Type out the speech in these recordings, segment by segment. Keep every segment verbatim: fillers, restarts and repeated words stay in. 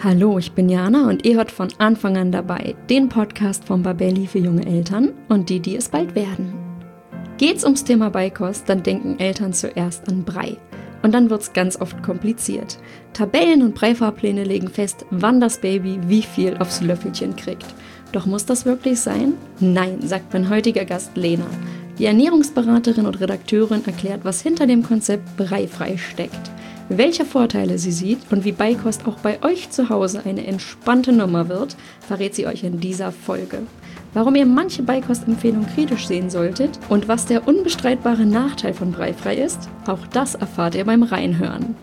Hallo, ich bin Jana und ihr hört von Anfang an dabei den Podcast von Babelli für junge Eltern und die, die es bald werden. Geht's ums Thema Beikost, dann denken Eltern zuerst an Brei. Und dann wird's ganz oft kompliziert. Tabellen und Breifahrpläne legen fest, wann das Baby wie viel aufs Löffelchen kriegt. Doch muss das wirklich sein? Nein, sagt mein heutiger Gast Lena. Die Ernährungsberaterin und Redakteurin erklärt, was hinter dem Konzept Breifrei steckt. Welche Vorteile sie sieht und wie Beikost auch bei euch zu Hause eine entspannte Nummer wird, verrät sie euch in dieser Folge. Warum ihr manche Beikostempfehlungen kritisch sehen solltet und was der unbestreitbare Nachteil von Breifrei ist, auch das erfahrt ihr beim Reinhören.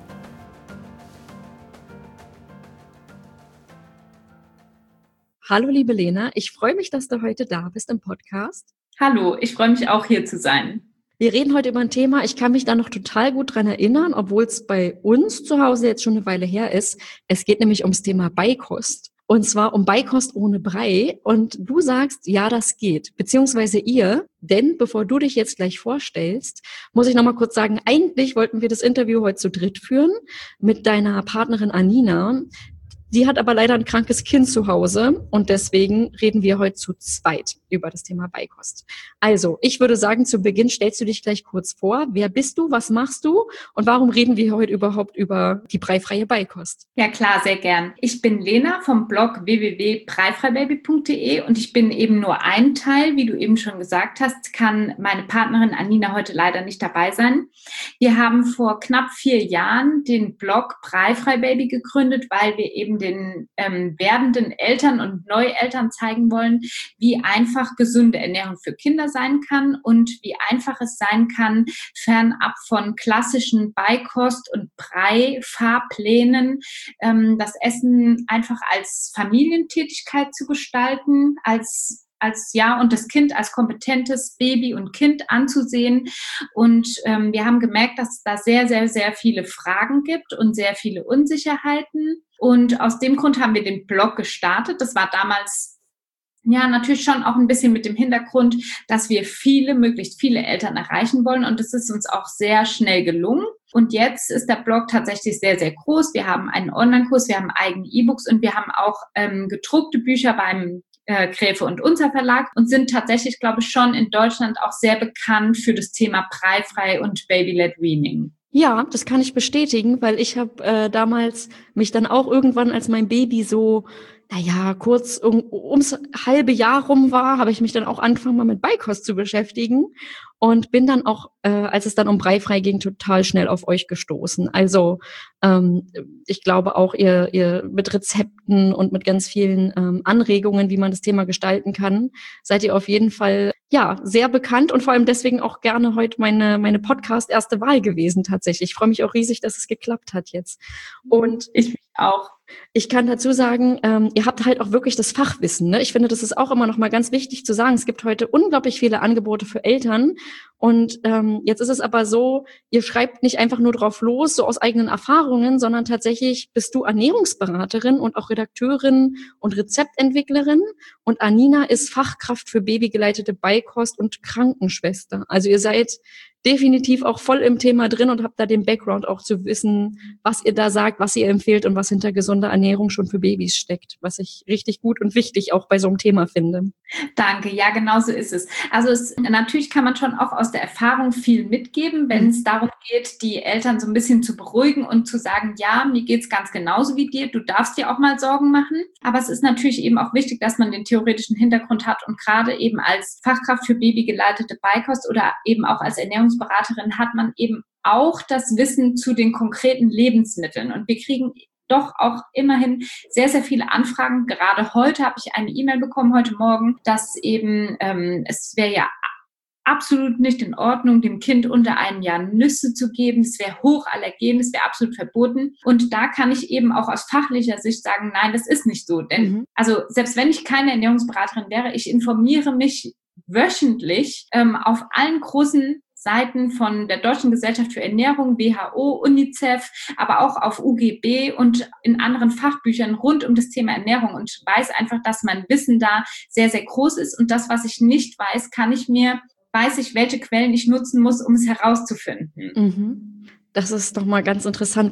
Hallo liebe Lena, ich freue mich, dass du heute da bist im Podcast. Hallo, ich freue mich auch hier zu sein. Wir reden heute über ein Thema, ich kann mich da noch total gut dran erinnern, obwohl es bei uns zu Hause jetzt schon eine Weile her ist. Es geht nämlich ums Thema Beikost. Und zwar um Beikost ohne Brei. Und du sagst, ja, das geht. Beziehungsweise ihr, denn bevor du dich jetzt gleich vorstellst, muss ich nochmal kurz sagen, eigentlich wollten wir das Interview heute zu dritt führen mit deiner Partnerin Anina. Die hat aber leider ein krankes Kind zu Hause und deswegen reden wir heute zu zweit über das Thema Beikost. Also, ich würde sagen, zu Beginn stellst du dich gleich kurz vor. Wer bist du, was machst du und warum reden wir heute überhaupt über die breifreie Beikost? Ja klar, sehr gern. Ich bin Lena vom Blog w w w punkt breifreibaby punkt d e und ich bin eben nur ein Teil, wie du eben schon gesagt hast, kann meine Partnerin Anina heute leider nicht dabei sein. Wir haben vor knapp vier Jahren den Blog Breifreibaby gegründet, weil wir eben den ähm, werdenden Eltern und Neueltern zeigen wollen, wie einfach gesunde Ernährung für Kinder sein kann und wie einfach es sein kann, fernab von klassischen Beikost- und Brei-Fahrplänen, ähm, das Essen einfach als Familientätigkeit zu gestalten, als als ja und das Kind als kompetentes Baby und Kind anzusehen. Und ähm, wir haben gemerkt, dass es da sehr, sehr, sehr viele Fragen gibt und sehr viele Unsicherheiten. Und aus dem Grund haben wir den Blog gestartet. Das war damals ja natürlich schon auch ein bisschen mit dem Hintergrund, dass wir viele, möglichst viele Eltern erreichen wollen. Und das ist uns auch sehr schnell gelungen. Und jetzt ist der Blog tatsächlich sehr, sehr groß. Wir haben einen Online-Kurs, wir haben eigene E-Books und wir haben auch ähm, gedruckte Bücher beim Gräfe und Unser Verlag und sind tatsächlich, glaube ich, schon in Deutschland auch sehr bekannt für das Thema Breifrei und Baby-led Weaning. Ja, das kann ich bestätigen, weil ich habe äh, damals mich dann auch irgendwann, als mein Baby so, naja, kurz um, ums halbe Jahr rum war, habe ich mich dann auch angefangen, mal mit Beikost zu beschäftigen und bin dann auch, äh, als es dann um Breifrei ging, total schnell auf euch gestoßen. Also ähm, ich glaube auch, ihr, ihr mit Rezepten und mit ganz vielen ähm, Anregungen, wie man das Thema gestalten kann, seid ihr auf jeden Fall ja sehr bekannt und vor allem deswegen auch gerne heute meine meine Podcast erste Wahl gewesen tatsächlich. Ich freue mich auch riesig, dass es geklappt hat jetzt. Und ich mich auch. Ich kann dazu sagen, ähm, ihr habt halt auch wirklich das Fachwissen. Ne? Ich finde, das ist auch immer noch mal ganz wichtig zu sagen. Es gibt heute unglaublich viele Angebote für Eltern. Und ähm, jetzt ist es aber so, ihr schreibt nicht einfach nur drauf los, so aus eigenen Erfahrungen, sondern tatsächlich bist du Ernährungsberaterin und auch Redakteurin und Rezeptentwicklerin. Und Anina ist Fachkraft für babygeleitete Beikost und Krankenschwester. Also ihr seid definitiv auch voll im Thema drin und habt da den Background auch zu wissen, was ihr da sagt, was ihr empfehlt und was hinter gesunder Ernährung schon für Babys steckt, was ich richtig gut und wichtig auch bei so einem Thema finde. Danke, ja, genau so ist es. Also es, natürlich kann man schon auch aus der Erfahrung viel mitgeben, wenn mhm. es darum geht, die Eltern so ein bisschen zu beruhigen und zu sagen, ja, mir geht's ganz genauso wie dir, du darfst dir auch mal Sorgen machen. Aber es ist natürlich eben auch wichtig, dass man den theoretischen Hintergrund hat und gerade eben als Fachkraft für babygeleitete Beikost oder eben auch als Ernährungsberaterin hat man eben auch das Wissen zu den konkreten Lebensmitteln. Und wir kriegen doch auch immerhin sehr, sehr viele Anfragen. Gerade heute habe ich eine E-Mail bekommen, heute Morgen, dass eben, ähm, es wäre ja absolut nicht in Ordnung, dem Kind unter einem Jahr Nüsse zu geben. Es wäre hochallergen, es wäre absolut verboten. Und da kann ich eben auch aus fachlicher Sicht sagen, nein, das ist nicht so. Denn mhm. also selbst wenn ich keine Ernährungsberaterin wäre, ich informiere mich wöchentlich ähm, auf allen großen Seiten von der Deutschen Gesellschaft für Ernährung, W H O, UNICEF, aber auch auf U G B und in anderen Fachbüchern rund um das Thema Ernährung und weiß einfach, dass mein Wissen da sehr, sehr groß ist und das, was ich nicht weiß, kann ich mir, weiß ich, welche Quellen ich nutzen muss, um es herauszufinden. Mhm. Das ist doch mal ganz interessant, weil ich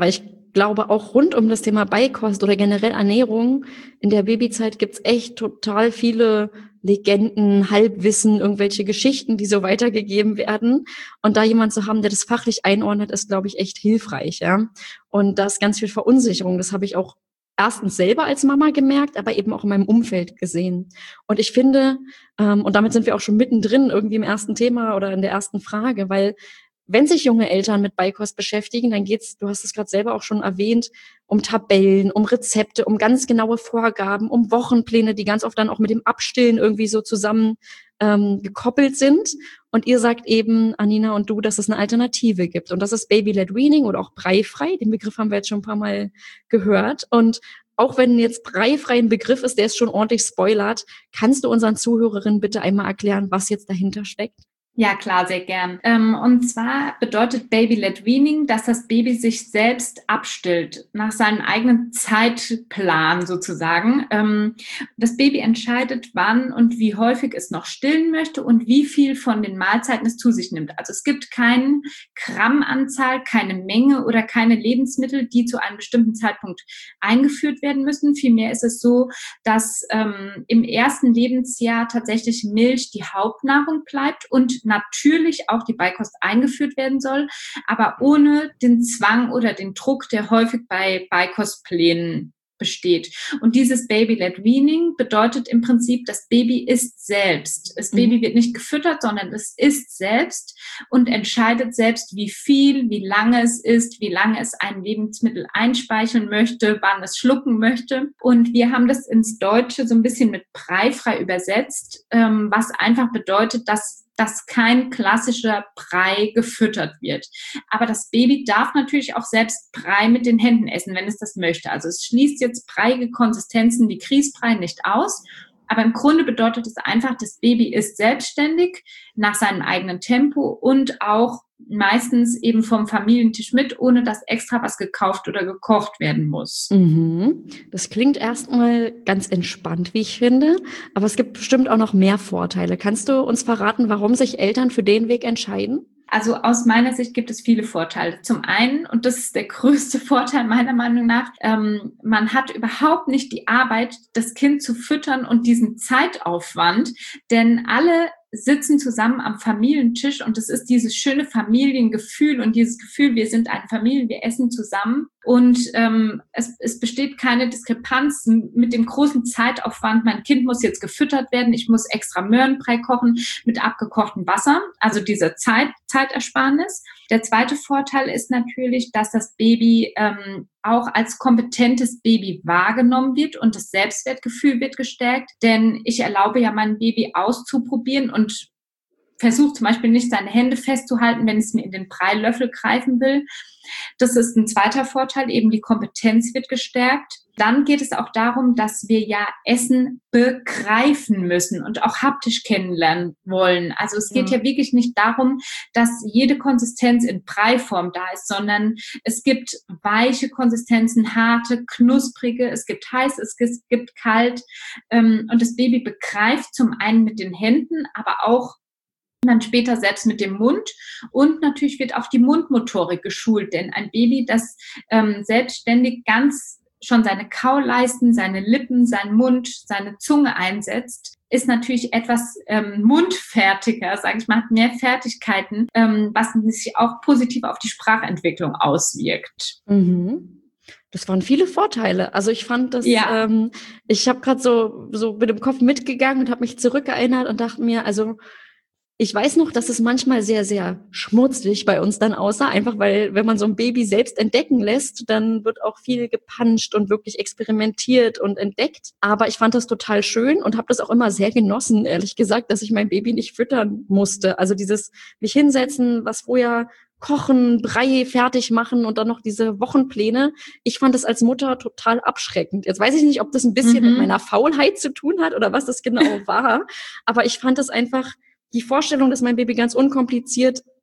glaube, auch rund um das Thema Beikost oder generell Ernährung in der Babyzeit gibt's echt total viele Legenden, Halbwissen, irgendwelche Geschichten, die so weitergegeben werden. Und da jemand zu haben, der das fachlich einordnet, ist, glaube ich, echt hilfreich, ja. Und da ist ganz viel Verunsicherung. Das habe ich auch erstens selber als Mama gemerkt, aber eben auch in meinem Umfeld gesehen. Und ich finde, ähm, und damit sind wir auch schon mittendrin irgendwie im ersten Thema oder in der ersten Frage, weil wenn sich junge Eltern mit Beikost beschäftigen, dann geht's, du hast es gerade selber auch schon erwähnt, um Tabellen, um Rezepte, um ganz genaue Vorgaben, um Wochenpläne, die ganz oft dann auch mit dem Abstillen irgendwie so zusammen ähm, gekoppelt sind. Und ihr sagt eben, Anina und du, dass es eine Alternative gibt. Und das ist Baby-led Weaning oder auch breifrei. Den Begriff haben wir jetzt schon ein paar Mal gehört. Und auch wenn jetzt breifrei ein Begriff ist, der ist schon ordentlich spoilert, kannst du unseren Zuhörerinnen bitte einmal erklären, was jetzt dahinter steckt? Ja, klar, sehr gern. Ähm, und zwar bedeutet Baby-led Weaning, dass das Baby sich selbst abstillt, nach seinem eigenen Zeitplan sozusagen. Ähm, das Baby entscheidet, wann und wie häufig es noch stillen möchte und wie viel von den Mahlzeiten es zu sich nimmt. Also es gibt keine Grammanzahl, keine Menge oder keine Lebensmittel, die zu einem bestimmten Zeitpunkt eingeführt werden müssen. Vielmehr ist es so, dass ähm, im ersten Lebensjahr tatsächlich Milch die Hauptnahrung bleibt und natürlich auch die Beikost eingeführt werden soll, aber ohne den Zwang oder den Druck, der häufig bei Beikostplänen besteht. Und dieses Baby-led Weaning bedeutet im Prinzip, das Baby isst selbst. Das Baby wird nicht gefüttert, sondern es isst selbst und entscheidet selbst, wie viel, wie lange es isst, wie lange es ein Lebensmittel einspeicheln möchte, wann es schlucken möchte. Und wir haben das ins Deutsche so ein bisschen mit breifrei übersetzt, ähm, was einfach bedeutet, dass dass kein klassischer Brei gefüttert wird. Aber das Baby darf natürlich auch selbst Brei mit den Händen essen, wenn es das möchte. Also es schließt jetzt breiige Konsistenzen wie Grießbrei nicht aus. Aber im Grunde bedeutet es einfach, das Baby ist selbstständig nach seinem eigenen Tempo und auch meistens eben vom Familientisch mit, ohne dass extra was gekauft oder gekocht werden muss. Mhm. Das klingt erstmal ganz entspannt, wie ich finde, aber es gibt bestimmt auch noch mehr Vorteile. Kannst du uns verraten, warum sich Eltern für den Weg entscheiden? Also aus meiner Sicht gibt es viele Vorteile. Zum einen, und das ist der größte Vorteil meiner Meinung nach, ähm, man hat überhaupt nicht die Arbeit, das Kind zu füttern und diesen Zeitaufwand, denn alle sitzen zusammen am Familientisch und es ist dieses schöne Familiengefühl und dieses Gefühl, wir sind eine Familie, wir essen zusammen und ähm, es, es besteht keine Diskrepanz mit dem großen Zeitaufwand. Mein Kind muss jetzt gefüttert werden, ich muss extra Möhrenbrei kochen mit abgekochtem Wasser, also diese Zeit, Zeitersparnis. Der zweite Vorteil ist natürlich, dass das Baby ähm, auch als kompetentes Baby wahrgenommen wird und das Selbstwertgefühl wird gestärkt, denn ich erlaube ja meinem Baby auszuprobieren und versuche zum Beispiel nicht seine Hände festzuhalten, wenn es mir in den Breilöffel greifen will. Das ist ein zweiter Vorteil, eben die Kompetenz wird gestärkt. Dann geht es auch darum, dass wir ja Essen begreifen müssen und auch haptisch kennenlernen wollen. Also es geht ja, ja wirklich nicht darum, dass jede Konsistenz in Breiform da ist, sondern es gibt weiche Konsistenzen, harte, knusprige, es gibt heiß, es gibt kalt. Und das Baby begreift zum einen mit den Händen, aber auch dann später selbst mit dem Mund und natürlich wird auch die Mundmotorik geschult, denn ein Baby, das ähm, selbstständig ganz schon seine Kauleisten, seine Lippen, seinen Mund, seine Zunge einsetzt, ist natürlich etwas ähm, mundfertiger, sage ich mal, hat mehr Fertigkeiten, ähm, was sich auch positiv auf die Sprachentwicklung auswirkt. Mhm. Das waren viele Vorteile. Also ich fand das, ja. ähm, ich habe gerade so, so mit dem Kopf mitgegangen und habe mich zurückerinnert und dachte mir, also ich weiß noch, dass es manchmal sehr, sehr schmutzig bei uns dann aussah, einfach weil, wenn man so ein Baby selbst entdecken lässt, dann wird auch viel gepanscht und wirklich experimentiert und entdeckt. Aber ich fand das total schön und habe das auch immer sehr genossen, ehrlich gesagt, dass ich mein Baby nicht füttern musste. Also dieses mich hinsetzen, was vorher kochen, Brei fertig machen und dann noch diese Wochenpläne. Ich fand das als Mutter total abschreckend. Jetzt weiß ich nicht, ob das ein bisschen mhm. mit meiner Faulheit zu tun hat oder was das genau war, aber ich fand das einfach die Vorstellung, dass mein Baby ganz unkompliziert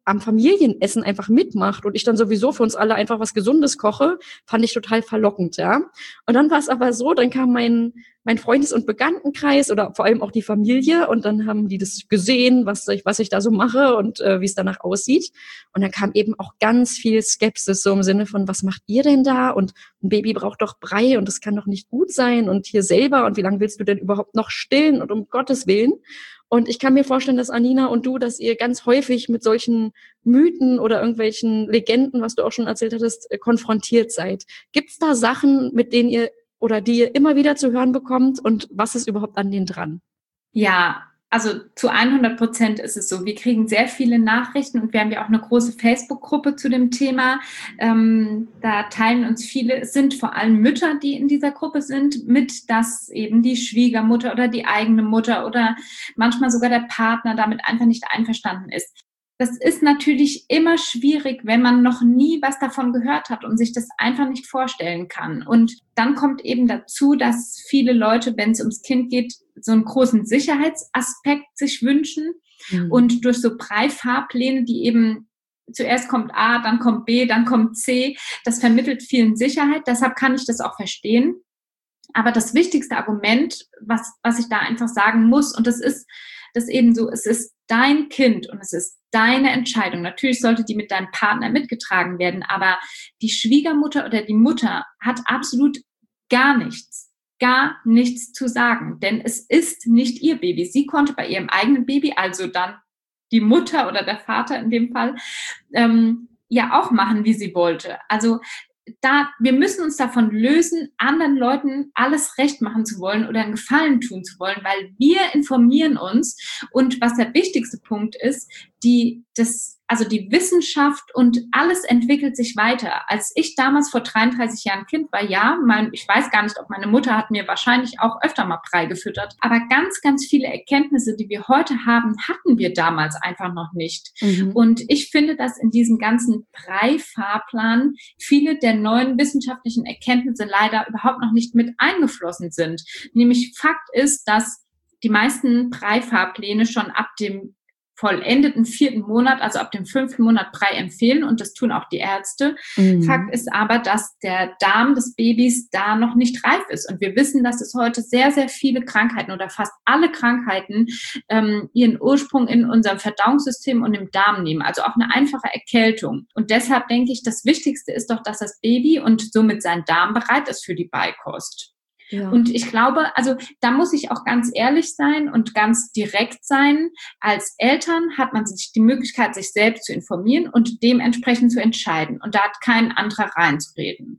am Familienessen einfach mitmacht und ich dann sowieso für uns alle einfach was Gesundes koche, fand ich total verlockend, ja. Und dann war es aber so, dann kam mein mein Freundes- und Bekanntenkreis oder vor allem auch die Familie und dann haben die das gesehen, was ich was ich da so mache und äh, wie es danach aussieht. Und dann kam eben auch ganz viel Skepsis so im Sinne von, was macht ihr denn da? Und ein Baby braucht doch Brei und das kann doch nicht gut sein und hier selber und wie lange willst du denn überhaupt noch stillen und um Gottes Willen? Und ich kann mir vorstellen, dass Anina und du, dass ihr ganz häufig mit solchen Mythen oder irgendwelchen Legenden, was du auch schon erzählt hattest, konfrontiert seid. Gibt's da Sachen, mit denen ihr oder die ihr immer wieder zu hören bekommt und was ist überhaupt an denen dran? Ja, also zu hundert Prozent ist es so. Wir kriegen sehr viele Nachrichten und wir haben ja auch eine große Facebook-Gruppe zu dem Thema. Ähm, da teilen uns viele, es sind vor allem Mütter, die in dieser Gruppe sind, mit, dass eben die Schwiegermutter oder die eigene Mutter oder manchmal sogar der Partner damit einfach nicht einverstanden ist. Das ist natürlich immer schwierig, wenn man noch nie was davon gehört hat und sich das einfach nicht vorstellen kann. Und dann kommt eben dazu, dass viele Leute, wenn es ums Kind geht, so einen großen Sicherheitsaspekt sich wünschen. Mhm. Und durch so Brei-Fahrpläne, die eben zuerst kommt A, dann kommt B, dann kommt C, das vermittelt vielen Sicherheit. Deshalb kann ich das auch verstehen. Aber das wichtigste Argument, was, was ich da einfach sagen muss, und das ist, das eben so, es ist dein Kind und es ist deine Entscheidung. Natürlich sollte die mit deinem Partner mitgetragen werden, aber die Schwiegermutter oder die Mutter hat absolut gar nichts, gar nichts zu sagen, denn es ist nicht ihr Baby. Sie konnte bei ihrem eigenen Baby, also dann die Mutter oder der Vater in dem Fall, ähm, ja auch machen, wie sie wollte. Also da, wir müssen uns davon lösen, anderen Leuten alles recht machen zu wollen oder einen Gefallen tun zu wollen, weil wir informieren uns und was der wichtigste Punkt ist, die, das, also die Wissenschaft und alles entwickelt sich weiter. Als ich damals vor dreiunddreißig Jahren Kind war, ja, mein, ich weiß gar nicht, ob meine Mutter hat mir wahrscheinlich auch öfter mal Brei gefüttert, aber ganz, ganz viele Erkenntnisse, die wir heute haben, hatten wir damals einfach noch nicht. Mhm. Und ich finde, dass in diesem ganzen Brei-Fahrplan viele der neuen wissenschaftlichen Erkenntnisse leider überhaupt noch nicht mit eingeflossen sind. Nämlich Fakt ist, dass die meisten Brei-Fahrpläne schon ab dem vollendeten vierten Monat, also ab dem fünften Monat Brei empfehlen und das tun auch die Ärzte. Mhm. Fakt ist aber, dass der Darm des Babys da noch nicht reif ist und wir wissen, dass es heute sehr, sehr viele Krankheiten oder fast alle Krankheiten ähm, ihren Ursprung in unserem Verdauungssystem und im Darm nehmen, also auch eine einfache Erkältung. Und deshalb denke ich, das Wichtigste ist doch, dass das Baby und somit sein Darm bereit ist für die Beikost. Ja. Und ich glaube, also da muss ich auch ganz ehrlich sein und ganz direkt sein. Als Eltern hat man sich die Möglichkeit, sich selbst zu informieren und dementsprechend zu entscheiden. Und da hat kein anderer reinzureden.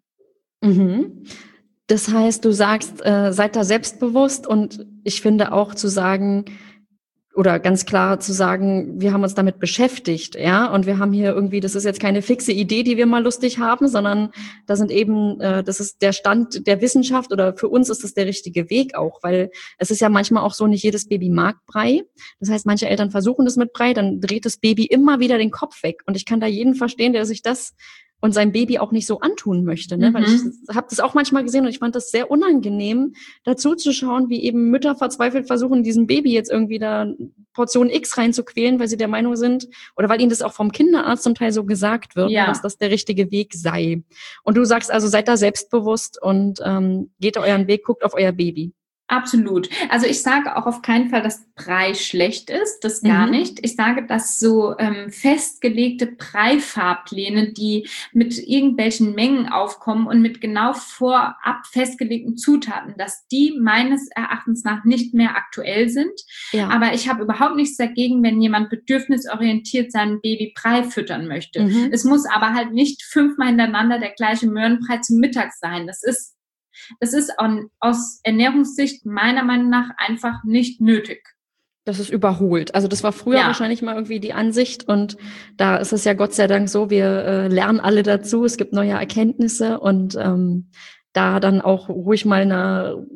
Mhm. Das heißt, du sagst, äh, seid da selbstbewusst und ich finde auch zu sagen, oder ganz klar zu sagen, wir haben uns damit beschäftigt, ja, und wir haben hier irgendwie, das ist jetzt keine fixe Idee, die wir mal lustig haben, sondern da sind eben, äh, das ist der Stand der Wissenschaft oder für uns ist das der richtige Weg auch, weil es ist ja manchmal auch so, nicht jedes Baby mag Brei. Das heißt, manche Eltern versuchen das mit Brei, dann dreht das Baby immer wieder den Kopf weg und ich kann da jeden verstehen, der sich das und sein Baby auch nicht so antun möchte, ne? Mhm. Weil ich habe das auch manchmal gesehen und ich fand das sehr unangenehm, dazu zu schauen, wie eben Mütter verzweifelt versuchen, diesem Baby jetzt irgendwie da Portion X reinzuquälen, weil sie der Meinung sind oder weil ihnen das auch vom Kinderarzt zum Teil so gesagt wird, ja, dass das der richtige Weg sei. Und du sagst also, seid da selbstbewusst und ähm, geht euren Weg, guckt auf euer Baby. Absolut. Also ich sage auch auf keinen Fall, dass Brei schlecht ist, das gar mhm. nicht. Ich sage, dass so ähm, festgelegte Brei-Fahrpläne, die mit irgendwelchen Mengen aufkommen und mit genau vorab festgelegten Zutaten, dass die meines Erachtens nach nicht mehr aktuell sind. Ja. Aber ich habe überhaupt nichts dagegen, wenn jemand bedürfnisorientiert sein Baby Brei füttern möchte. Mhm. Es muss aber halt nicht fünfmal hintereinander der gleiche Möhrenbrei zum Mittag sein. Das ist Das ist aus Ernährungssicht meiner Meinung nach einfach nicht nötig. Das ist überholt. Also das war früher ja. wahrscheinlich mal irgendwie die Ansicht und da ist es ja Gott sei Dank so, wir äh, lernen alle dazu, es gibt neue Erkenntnisse und ähm, da dann auch ruhig mal eine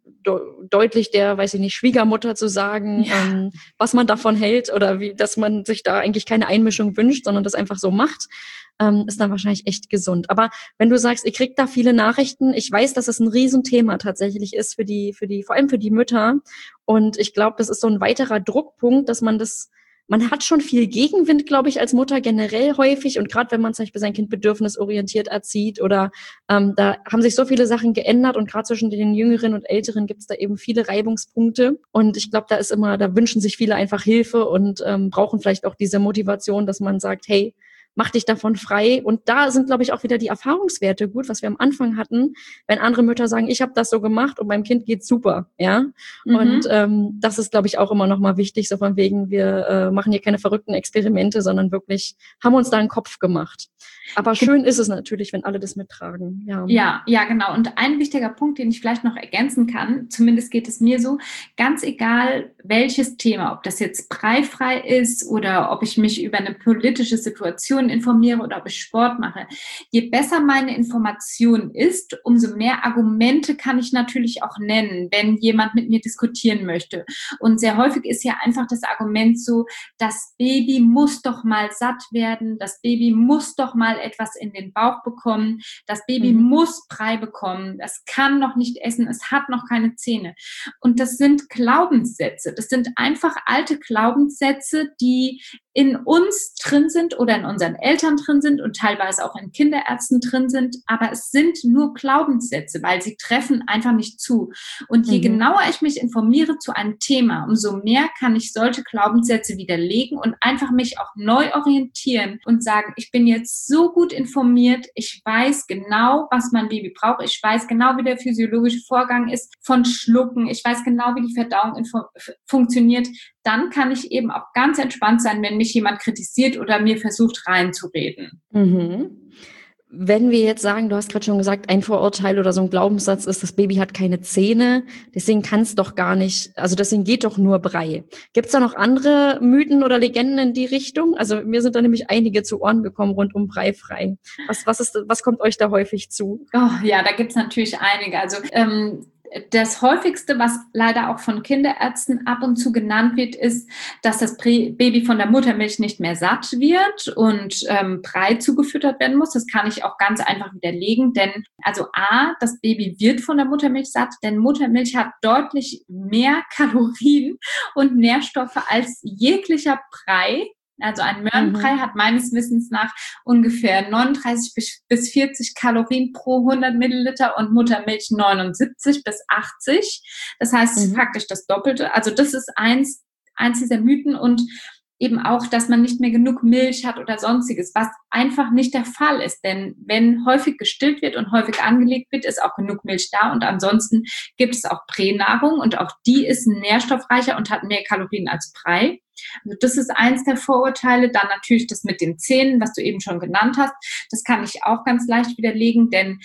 de- deutlich der, weiß ich nicht, Schwiegermutter zu sagen, ja. ähm, was man davon hält oder wie, dass man sich da eigentlich keine Einmischung wünscht, sondern das einfach so macht. Ähm, ist dann wahrscheinlich echt gesund. Aber wenn du sagst, ihr kriegt da viele Nachrichten, ich weiß, dass es ein Riesenthema tatsächlich ist für die, für die, vor allem für die Mütter. Und ich glaube, das ist so ein weiterer Druckpunkt, dass man das man hat schon viel Gegenwind, glaube ich, als Mutter generell häufig. Und gerade wenn man zum Beispiel sein Kind bedürfnisorientiert erzieht oder ähm, da haben sich so viele Sachen geändert und gerade zwischen den Jüngeren und Älteren gibt es da eben viele Reibungspunkte. Und ich glaube, da ist immer, da wünschen sich viele einfach Hilfe und ähm, brauchen vielleicht auch diese Motivation, dass man sagt, hey, mach dich davon frei. Und da sind, glaube ich, auch wieder die Erfahrungswerte gut, was wir am Anfang hatten, wenn andere Mütter sagen, ich habe das so gemacht und meinem Kind geht's super, ja. Mhm. Und ähm, das ist, glaube ich, auch immer noch mal wichtig, so von wegen, wir äh, machen hier keine verrückten Experimente, sondern wirklich haben uns da einen Kopf gemacht. Aber schön ist es natürlich, wenn alle das mittragen. Ja, ja, ja, genau. Und ein wichtiger Punkt, den ich vielleicht noch ergänzen kann, zumindest geht es mir so, ganz egal welches Thema, ob das jetzt breifrei ist oder ob ich mich über eine politische Situation informiere oder ob ich Sport mache, je besser meine Information ist, umso mehr Argumente kann ich natürlich auch nennen, wenn jemand mit mir diskutieren möchte. Und sehr häufig ist ja einfach das Argument so, das Baby muss doch mal satt werden, das Baby muss doch mal etwas in den Bauch bekommen, das Baby mhm. muss Brei bekommen, das kann noch nicht essen, es hat noch keine Zähne. Und das sind Glaubenssätze, das sind einfach alte Glaubenssätze, die in uns drin sind oder in unseren Eltern drin sind und teilweise auch in Kinderärzten drin sind, aber es sind nur Glaubenssätze, weil sie treffen einfach nicht zu. Und je mhm. genauer ich mich informiere zu einem Thema, umso mehr kann ich solche Glaubenssätze widerlegen und einfach mich auch neu orientieren und sagen, ich bin jetzt so gut informiert, ich weiß genau, was mein Baby braucht, ich weiß genau, wie der physiologische Vorgang ist von Schlucken, ich weiß genau, wie die Verdauung info- funktioniert, dann kann ich eben auch ganz entspannt sein, wenn mich jemand kritisiert oder mir versucht reinzureden. Mhm. Wenn wir jetzt sagen, du hast gerade schon gesagt, ein Vorurteil oder so ein Glaubenssatz ist, das Baby hat keine Zähne, deswegen kann es doch gar nicht, also deswegen geht doch nur Brei. Gibt es da noch andere Mythen oder Legenden in die Richtung? Also mir sind da nämlich einige zu Ohren gekommen rund um Breifrei. Was, was, ist, was kommt euch da häufig zu? Oh, ja, da gibt es natürlich einige. Also ähm, das häufigste, was leider auch von Kinderärzten ab und zu genannt wird, ist, dass das Baby von der Muttermilch nicht mehr satt wird und ähm, Brei zugefüttert werden muss. Das kann ich auch ganz einfach widerlegen, denn also A, das Baby wird von der Muttermilch satt, denn Muttermilch hat deutlich mehr Kalorien und Nährstoffe als jeglicher Brei. Also ein Möhrenbrei mhm. hat meines Wissens nach ungefähr neununddreißig bis vierzig Kalorien pro hundert Milliliter und Muttermilch neunundsiebzig bis achtzig. Das heißt mhm. faktisch das Doppelte. Also das ist eins, eins dieser Mythen und eben auch, dass man nicht mehr genug Milch hat oder sonstiges, was einfach nicht der Fall ist. Denn wenn häufig gestillt wird und häufig angelegt wird, ist auch genug Milch da und ansonsten gibt es auch Pränahrung und auch die ist nährstoffreicher und hat mehr Kalorien als Brei. Also das ist eins der Vorurteile. Dann natürlich das mit den Zähnen, was du eben schon genannt hast. Das kann ich auch ganz leicht widerlegen, denn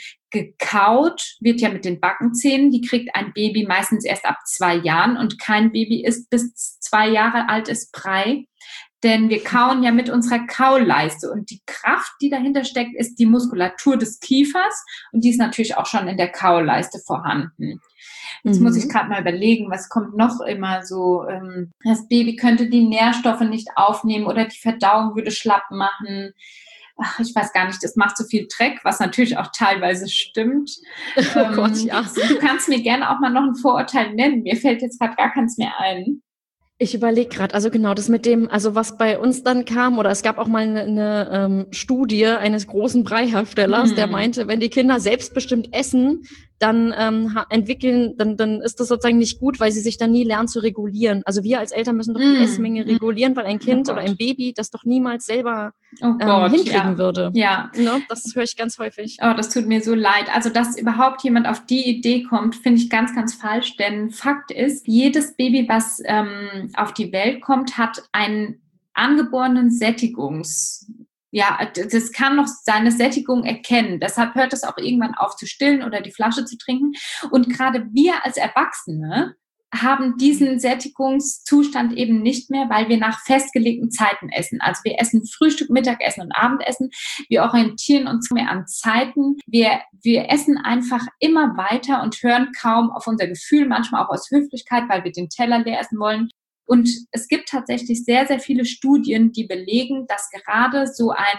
gekaut wird ja mit den Backenzähnen. Die kriegt ein Baby meistens erst ab zwei Jahren und kein Baby isst bis zwei Jahre alt ist Brei. Denn wir kauen ja mit unserer Kauleiste und die Kraft, die dahinter steckt, ist die Muskulatur des Kiefers und die ist natürlich auch schon in der Kauleiste vorhanden. Jetzt mhm. muss ich gerade mal überlegen, was kommt noch immer so, ähm, das Baby könnte die Nährstoffe nicht aufnehmen oder die Verdauung würde schlapp machen. Ach, ich weiß gar nicht, das macht so viel Dreck, was natürlich auch teilweise stimmt. Oh ähm, Gott, ja. Du kannst mir gerne auch mal noch ein Vorurteil nennen. Mir fällt jetzt gerade gar keins mehr ein. Ich überlege gerade, also genau, das mit dem, also was bei uns dann kam, oder es gab auch mal eine, eine ähm, Studie eines großen Breiherstellers, mhm. der meinte, wenn die Kinder selbstbestimmt essen, dann ähm, entwickeln, dann, dann ist das sozusagen nicht gut, weil sie sich dann nie lernen zu regulieren. Also wir als Eltern müssen doch die mm. Essmenge regulieren, weil ein Kind oh oder ein Baby das doch niemals selber oh ähm, Gott, hinkriegen ja. würde. Ja. Ne? Das höre ich ganz häufig. Oh, das tut mir so leid. Also, dass überhaupt jemand auf die Idee kommt, finde ich ganz, ganz falsch. Denn Fakt ist, jedes Baby, was ähm, auf die Welt kommt, hat einen angeborenen Sättigungs Ja, das kann noch seine Sättigung erkennen. Deshalb hört es auch irgendwann auf zu stillen oder die Flasche zu trinken. Und gerade wir als Erwachsene haben diesen Sättigungszustand eben nicht mehr, weil wir nach festgelegten Zeiten essen. Also wir essen Frühstück, Mittagessen und Abendessen. Wir orientieren uns mehr an Zeiten. Wir, wir essen einfach immer weiter und hören kaum auf unser Gefühl, manchmal auch aus Höflichkeit, weil wir den Teller leer essen wollen. Und es gibt tatsächlich sehr, sehr viele Studien, die belegen, dass gerade so ein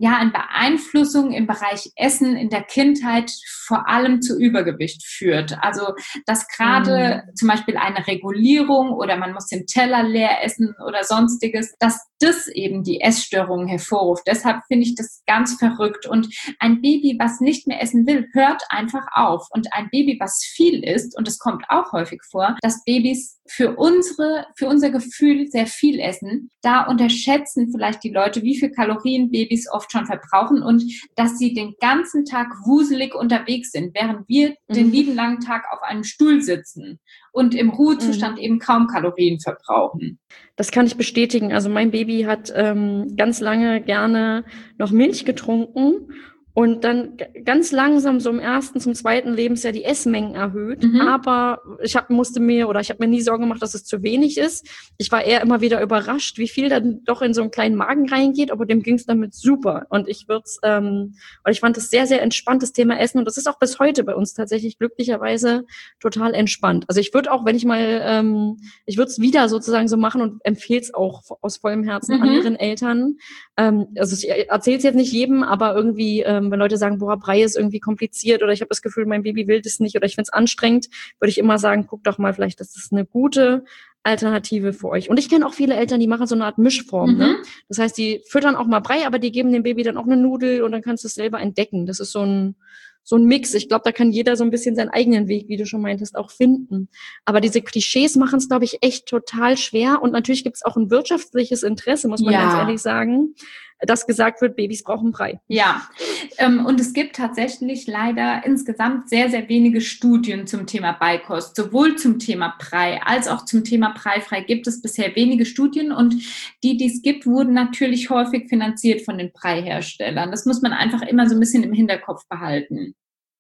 ja, eine Beeinflussung im Bereich Essen in der Kindheit vor allem zu Übergewicht führt. Also, dass gerade mhm. zum Beispiel eine Regulierung oder man muss den Teller leer essen oder sonstiges, dass das eben die Essstörungen hervorruft. Deshalb finde ich das ganz verrückt. Und ein Baby, was nicht mehr essen will, hört einfach auf. Und ein Baby, was viel isst, und es kommt auch häufig vor, dass Babys für unsere, für unser Gefühl sehr viel essen. Da unterschätzen vielleicht die Leute, wie viel Kalorien Babys oft schon verbrauchen und dass sie den ganzen Tag wuselig unterwegs sind, während wir mhm. den lieben langen Tag auf einem Stuhl sitzen und im Ruhezustand mhm. eben kaum Kalorien verbrauchen. Das kann ich bestätigen. Also mein Baby hat ähm, ganz lange gerne noch Milch getrunken und dann g- ganz langsam so im ersten zum zweiten Lebensjahr die Essmengen erhöht. Mhm. Aber ich hab, musste mir oder ich habe mir nie Sorgen gemacht, dass es zu wenig ist. Ich war eher immer wieder überrascht, wie viel dann doch in so einen kleinen Magen reingeht. Aber dem ging es damit super. Und ich würde ähm, und ich fand das sehr, sehr entspannt, das Thema Essen. Und das ist auch bis heute bei uns tatsächlich glücklicherweise total entspannt. Also ich würde auch, wenn ich mal, ähm, ich würde es wieder sozusagen so machen und empfehle es auch aus vollem Herzen mhm. anderen Eltern. Ähm, also ich erzähle es jetzt nicht jedem, aber irgendwie ähm, wenn Leute sagen, boah, Brei ist irgendwie kompliziert oder ich habe das Gefühl, mein Baby will das nicht oder ich finde es anstrengend, würde ich immer sagen, guck doch mal, vielleicht ist das eine gute Alternative für euch. Und ich kenne auch viele Eltern, die machen so eine Art Mischform. Mhm. Ne? Das heißt, die füttern auch mal Brei, aber die geben dem Baby dann auch eine Nudel und dann kannst du es selber entdecken. Das ist so ein so ein Mix. Ich glaube, da kann jeder so ein bisschen seinen eigenen Weg, wie du schon meintest, auch finden. Aber diese Klischees machen es, glaube ich, echt total schwer. Und natürlich gibt es auch ein wirtschaftliches Interesse, muss man ja. ganz ehrlich sagen, dass gesagt wird, Babys brauchen Brei. Ja, ähm, und es gibt tatsächlich leider insgesamt sehr, sehr wenige Studien zum Thema Beikost. Sowohl zum Thema Brei als auch zum Thema Breifrei gibt es bisher wenige Studien. Und die, die es gibt, wurden natürlich häufig finanziert von den Breiherstellern. Das muss man einfach immer so ein bisschen im Hinterkopf behalten.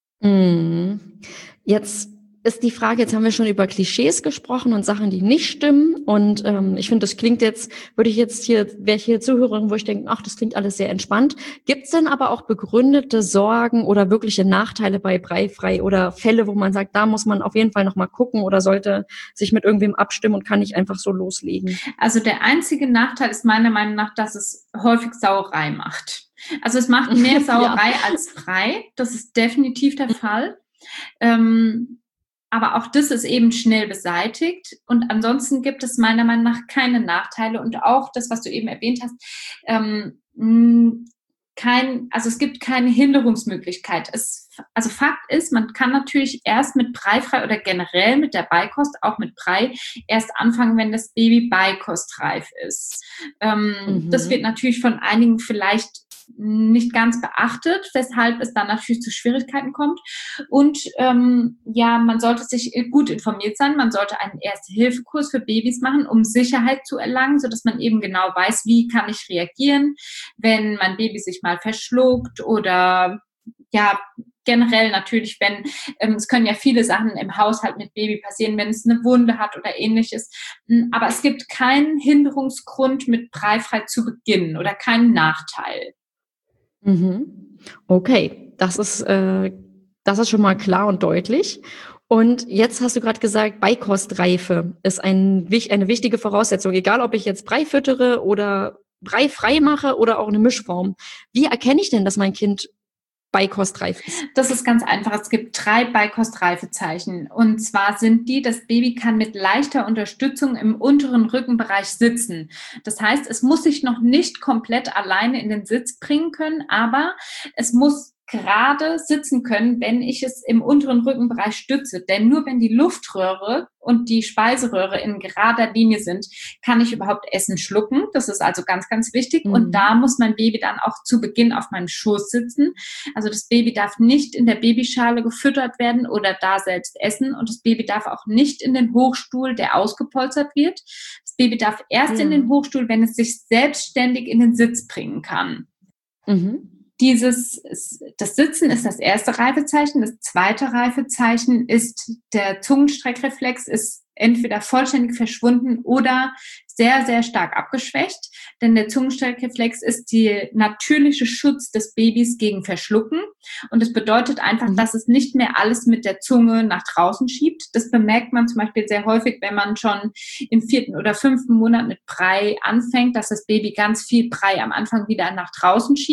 Mm. Jetzt ist die Frage, jetzt haben wir schon über Klischees gesprochen und Sachen, die nicht stimmen. Und ähm, ich finde, das klingt jetzt, würde ich jetzt hier, wäre ich hier Zuhörerin, wo ich denke, ach, das klingt alles sehr entspannt. Gibt es denn aber auch begründete Sorgen oder wirkliche Nachteile bei Breifrei oder Fälle, wo man sagt, da muss man auf jeden Fall nochmal gucken oder sollte sich mit irgendwem abstimmen und kann nicht einfach so loslegen? Also der einzige Nachteil ist meiner Meinung nach, dass es häufig Sauerei macht. Also es macht mehr Sauerei ja. als Brei. Das ist definitiv der Fall. Ähm, Aber auch das ist eben schnell beseitigt. Und ansonsten gibt es meiner Meinung nach keine Nachteile. Und auch das, was du eben erwähnt hast, ähm, kein, also es gibt keine Hinderungsmöglichkeit. Es, also Fakt ist, man kann natürlich erst mit Breifrei oder generell mit der Beikost, auch mit Brei, erst anfangen, wenn das Baby beikostreif ist. Ähm, mhm. Das wird natürlich von einigen vielleicht nicht ganz beachtet, weshalb es dann natürlich zu Schwierigkeiten kommt. Und ähm, ja, man sollte sich gut informiert sein. Man sollte einen Erste-Hilfe-Kurs für Babys machen, um Sicherheit zu erlangen, sodass man eben genau weiß, wie kann ich reagieren, wenn mein Baby sich mal verschluckt oder ja, generell natürlich, wenn, ähm, es können ja viele Sachen im Haushalt mit Baby passieren, wenn es eine Wunde hat oder ähnliches. Aber es gibt keinen Hinderungsgrund, mit Breifrei zu beginnen oder keinen Nachteil. Mhm. Okay, das ist, äh, das ist schon mal klar und deutlich. Und jetzt hast du gerade gesagt, Beikostreife ist ein, eine wichtige Voraussetzung, egal ob ich jetzt Brei füttere oder Brei frei mache oder auch eine Mischform. Wie erkenne ich denn, dass mein Kind beikostreif ist? Das ist ganz einfach. Es gibt drei Beikostreifezeichen. Und zwar sind die, das Baby kann mit leichter Unterstützung im unteren Rückenbereich sitzen. Das heißt, es muss sich noch nicht komplett alleine in den Sitz bringen können, aber es muss gerade sitzen können, wenn ich es im unteren Rückenbereich stütze. Denn nur wenn die Luftröhre und die Speiseröhre in gerader Linie sind, kann ich überhaupt Essen schlucken. Das ist also ganz, ganz wichtig. Mhm. Und da muss mein Baby dann auch zu Beginn auf meinem Schoß sitzen. Also das Baby darf nicht in der Babyschale gefüttert werden oder da selbst essen. Und das Baby darf auch nicht in den Hochstuhl, der ausgepolstert wird. Das Baby darf erst ja. in den Hochstuhl, wenn es sich selbstständig in den Sitz bringen kann. Mhm. Dieses, das Sitzen ist das erste Reifezeichen. Das zweite Reifezeichen ist, der Zungenstreckreflex ist entweder vollständig verschwunden oder sehr, sehr stark abgeschwächt. Denn der Zungenstreckreflex ist der natürliche Schutz des Babys gegen Verschlucken. Und das bedeutet einfach, mhm. dass es nicht mehr alles mit der Zunge nach draußen schiebt. Das bemerkt man zum Beispiel sehr häufig, wenn man schon im vierten oder fünften Monat mit Brei anfängt, dass das Baby ganz viel Brei am Anfang wieder nach draußen schiebt.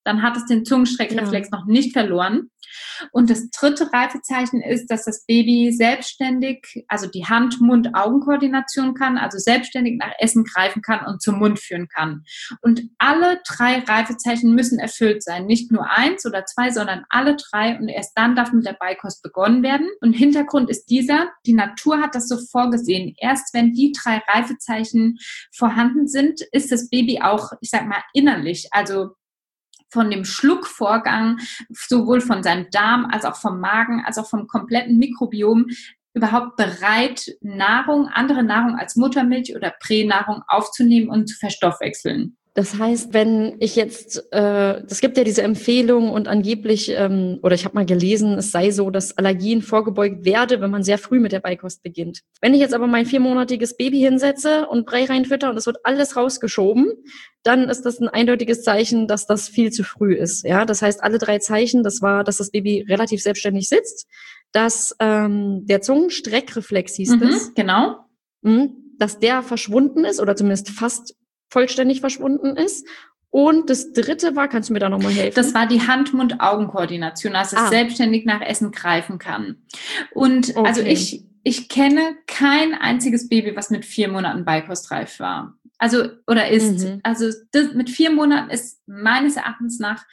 Dann hat es den Zungenstreckreflex ja. noch nicht verloren. Und das dritte Reifezeichen ist, dass das Baby selbstständig, also die Hand-Mund-Augen-Koordination kann, also selbstständig nach Essen greifen kann und zum Mund führen kann. Und alle drei Reifezeichen müssen erfüllt sein. Nicht nur eins oder zwei, sondern alle drei. Und erst dann darf mit der Beikost begonnen werden. Und Hintergrund ist dieser: Die Natur hat das so vorgesehen. Erst wenn die drei Reifezeichen vorhanden sind, ist das Baby auch, ich sag mal, innerlich, also von dem Schluckvorgang, sowohl von seinem Darm als auch vom Magen, als auch vom kompletten Mikrobiom überhaupt bereit, Nahrung, andere Nahrung als Muttermilch oder Pränahrung aufzunehmen und zu verstoffwechseln. Das heißt, wenn ich jetzt, äh, es gibt ja diese Empfehlung und angeblich, ähm, oder ich habe mal gelesen, es sei so, dass Allergien vorgebeugt werde, wenn man sehr früh mit der Beikost beginnt. Wenn ich jetzt aber mein viermonatiges Baby hinsetze und Brei reinfütter und es wird alles rausgeschoben, dann ist das ein eindeutiges Zeichen, dass das viel zu früh ist. Ja, das heißt, alle drei Zeichen, das war, dass das Baby relativ selbstständig sitzt, dass ähm, der Zungenstreckreflex hieß mhm, das, genau, mh, dass der verschwunden ist oder zumindest fast vollständig verschwunden ist. Und das dritte war, kannst du mir da nochmal helfen? Das war die Hand-Mund-Augen-Koordination, dass es ah. selbstständig nach Essen greifen kann. Und okay. also ich, ich kenne kein einziges Baby, was mit vier Monaten beikostreif war. Also, oder ist. Mhm. Also das, mit vier Monaten ist meines Erachtens nach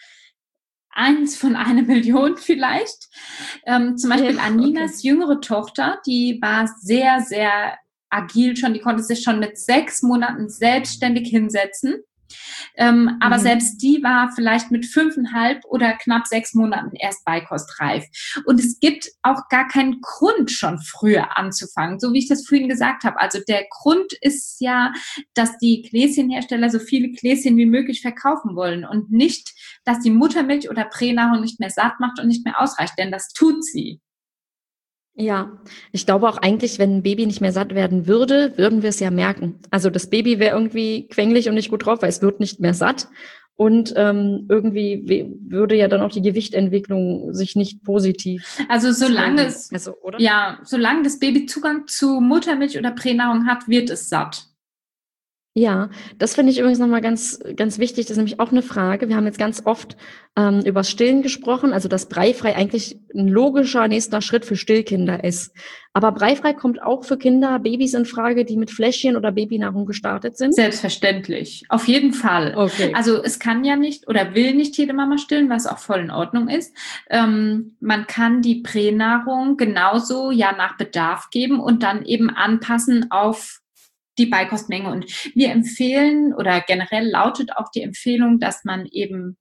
eins von einer Million vielleicht. Ähm, zum Beispiel ja, Aninas okay. jüngere Tochter, die war sehr, sehr agil schon, die konnte sich schon mit sechs Monaten selbstständig hinsetzen. Ähm, aber mhm. selbst die war vielleicht mit fünfeinhalb oder knapp sechs Monaten erst beikostreif. Und es gibt auch gar keinen Grund, schon früher anzufangen, so wie ich das vorhin gesagt habe. Also der Grund ist ja, dass die Gläschenhersteller so viele Gläschen wie möglich verkaufen wollen und nicht, dass die Muttermilch oder Pränahrung nicht mehr satt macht und nicht mehr ausreicht, denn das tut sie. Ja, ich glaube auch eigentlich, wenn ein Baby nicht mehr satt werden würde, würden wir es ja merken. Also das Baby wäre irgendwie quengelig und nicht gut drauf, weil es wird nicht mehr satt. Und ähm, irgendwie we- würde ja dann auch die Gewichtentwicklung sich nicht positiv. Also solange es, also, oder? ja, solange das Baby Zugang zu Muttermilch oder Pränahrung hat, wird es satt. Ja, das finde ich übrigens nochmal ganz, ganz wichtig. Das ist nämlich auch eine Frage. Wir haben jetzt ganz oft ähm, über Stillen gesprochen, also dass Breifrei eigentlich ein logischer nächster Schritt für Stillkinder ist. Aber Breifrei kommt auch für Kinder, Babys in Frage, die mit Fläschchen oder Babynahrung gestartet sind? Selbstverständlich, auf jeden Fall. Okay. Also es kann ja nicht oder will nicht jede Mama stillen, was auch voll in Ordnung ist. Ähm, man kann die Pränahrung genauso ja nach Bedarf geben und dann eben anpassen auf die Beikostmenge. Und wir empfehlen oder generell lautet auch die Empfehlung, dass man eben,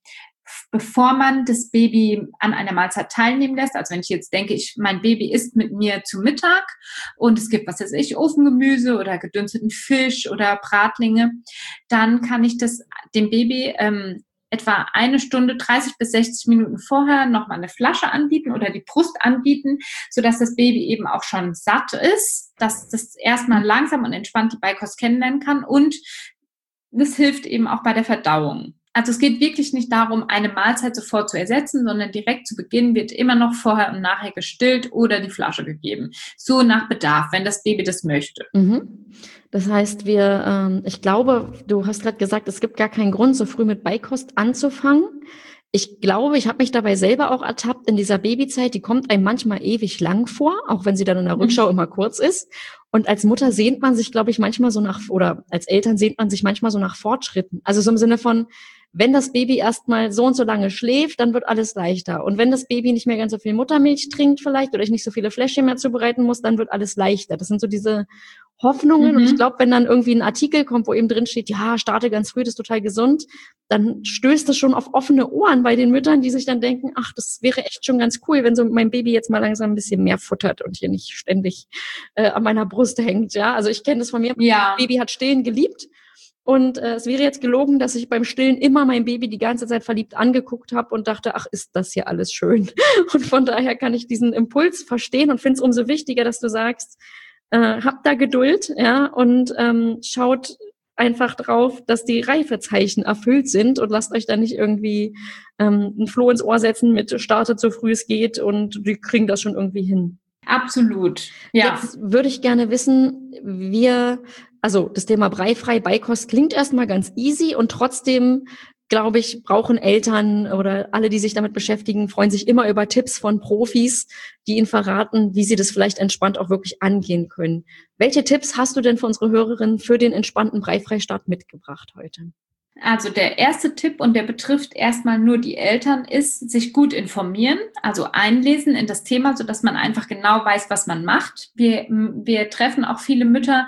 bevor man das Baby an einer Mahlzeit teilnehmen lässt, also wenn ich jetzt denke, ich, mein Baby isst mit mir zu Mittag und es gibt, was weiß ich, Ofengemüse oder gedünsteten Fisch oder Bratlinge, dann kann ich das dem Baby ähm, etwa eine Stunde, dreißig bis sechzig Minuten vorher nochmal eine Flasche anbieten oder die Brust anbieten, sodass das Baby eben auch schon satt ist, dass das erstmal langsam und entspannt die Beikost kennenlernen kann und das hilft eben auch bei der Verdauung. Also es geht wirklich nicht darum, eine Mahlzeit sofort zu ersetzen, sondern direkt zu Beginn wird immer noch vorher und nachher gestillt oder die Flasche gegeben. So nach Bedarf, wenn das Baby das möchte. Mhm. Das heißt, wir, ähm, ich glaube, du hast gerade gesagt, es gibt gar keinen Grund, so früh mit Beikost anzufangen. Ich glaube, ich habe mich dabei selber auch ertappt in dieser Babyzeit, die kommt einem manchmal ewig lang vor, auch wenn sie dann in der Rückschau mhm. immer kurz ist. Und als Mutter sehnt man sich, glaube ich, manchmal so nach, oder als Eltern sehnt man sich manchmal so nach Fortschritten. Also so im Sinne von, wenn das Baby erstmal so und so lange schläft, dann wird alles leichter. Und wenn das Baby nicht mehr ganz so viel Muttermilch trinkt vielleicht oder ich nicht so viele Fläschchen mehr zubereiten muss, dann wird alles leichter. Das sind so diese Hoffnungen. Mhm. Und ich glaube, wenn dann irgendwie ein Artikel kommt, wo eben drin steht, ja, starte ganz früh, das ist total gesund, dann stößt das schon auf offene Ohren bei den Müttern, die sich dann denken, ach, das wäre echt schon ganz cool, wenn so mein Baby jetzt mal langsam ein bisschen mehr futtert und hier nicht ständig äh, an meiner Brust hängt. Ja, also ich kenne das von mir. Ja. Mein Baby hat Stillen geliebt. Und äh, es wäre jetzt gelogen, dass ich beim Stillen immer mein Baby die ganze Zeit verliebt angeguckt habe und dachte, ach, ist das hier alles schön. Und von daher kann ich diesen Impuls verstehen und finde es umso wichtiger, dass du sagst, äh, habt da Geduld, ja, und ähm, schaut einfach drauf, dass die Reifezeichen erfüllt sind und lasst euch da nicht irgendwie ähm, ein Floh ins Ohr setzen mit startet so früh es geht und die kriegen das schon irgendwie hin. Absolut, ja. Jetzt würde ich gerne wissen, wir, also das Thema Breifrei, Beikost klingt erstmal ganz easy und trotzdem glaube ich, brauchen Eltern oder alle, die sich damit beschäftigen, freuen sich immer über Tipps von Profis, die ihnen verraten, wie sie das vielleicht entspannt auch wirklich angehen können. Welche Tipps hast du denn für unsere Hörerinnen für den entspannten Breifreistart mitgebracht heute? Also der erste Tipp, und der betrifft erstmal nur die Eltern, ist, sich gut informieren, also einlesen in das Thema, sodass man einfach genau weiß, was man macht. Wir, wir treffen auch viele Mütter,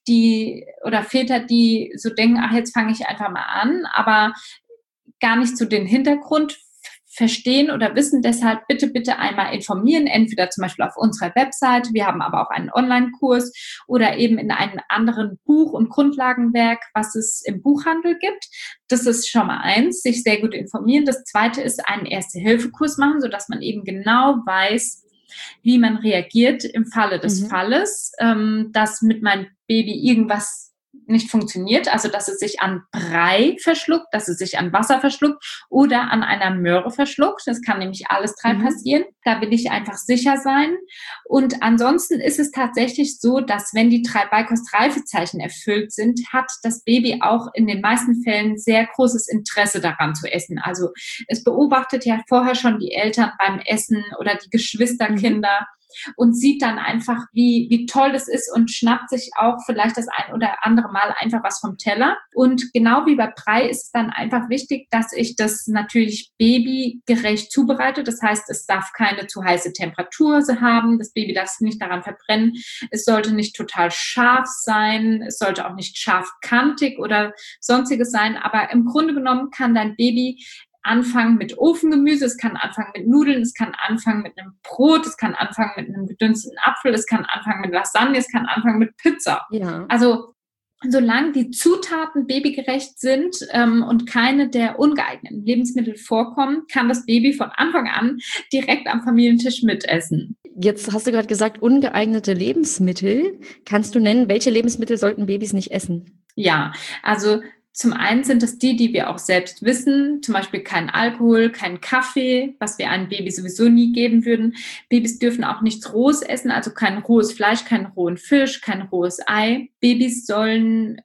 die oder Väter, die so denken, ach, jetzt fange ich einfach mal an, aber gar nicht so den Hintergrund verstehen oder wissen. Deshalb bitte, bitte einmal informieren, entweder zum Beispiel auf unserer Website, wir haben aber auch einen Online-Kurs, oder eben in einem anderen Buch- und Grundlagenwerk, was es im Buchhandel gibt. Das ist schon mal eins, sich sehr gut informieren. Das zweite ist einen Erste-Hilfe-Kurs machen, sodass man eben genau weiß, wie man reagiert im Falle des mhm. Falles, ähm, dass mit meinem Baby irgendwas nicht funktioniert, also dass es sich an Brei verschluckt, dass es sich an Wasser verschluckt oder an einer Möhre verschluckt. Das kann nämlich alles drei mhm. passieren. Da will ich einfach sicher sein. Und ansonsten ist es tatsächlich so, dass wenn die drei Beikost-Reifezeichen erfüllt sind, hat das Baby auch in den meisten Fällen sehr großes Interesse daran zu essen. Also es beobachtet ja vorher schon die Eltern beim Essen oder die Geschwisterkinder. Mhm. Und sieht dann einfach, wie, wie toll das ist und schnappt sich auch vielleicht das ein oder andere Mal einfach was vom Teller. Und genau wie bei Brei ist es dann einfach wichtig, dass ich das natürlich babygerecht zubereite. Das heißt, es darf keine zu heiße Temperatur haben. Das Baby darf sich nicht daran verbrennen. Es sollte nicht total scharf sein. Es sollte auch nicht scharfkantig oder sonstiges sein. Aber im Grunde genommen kann dein Baby anfangen mit Ofengemüse, es kann anfangen mit Nudeln, es kann anfangen mit einem Brot, es kann anfangen mit einem gedünsteten Apfel, es kann anfangen mit Lasagne, es kann anfangen mit Pizza. Ja. Also solange die Zutaten babygerecht sind ähm, und keine der ungeeigneten Lebensmittel vorkommen, kann das Baby von Anfang an direkt am Familientisch mitessen. Jetzt hast du gerade gesagt, ungeeignete Lebensmittel. Kannst du nennen, welche Lebensmittel sollten Babys nicht essen? Ja, also zum einen sind es die, die wir auch selbst wissen, zum Beispiel kein Alkohol, kein Kaffee, was wir einem Baby sowieso nie geben würden. Babys dürfen auch nichts Rohes essen, also kein rohes Fleisch, keinen rohen Fisch, kein rohes Ei. Babys sollen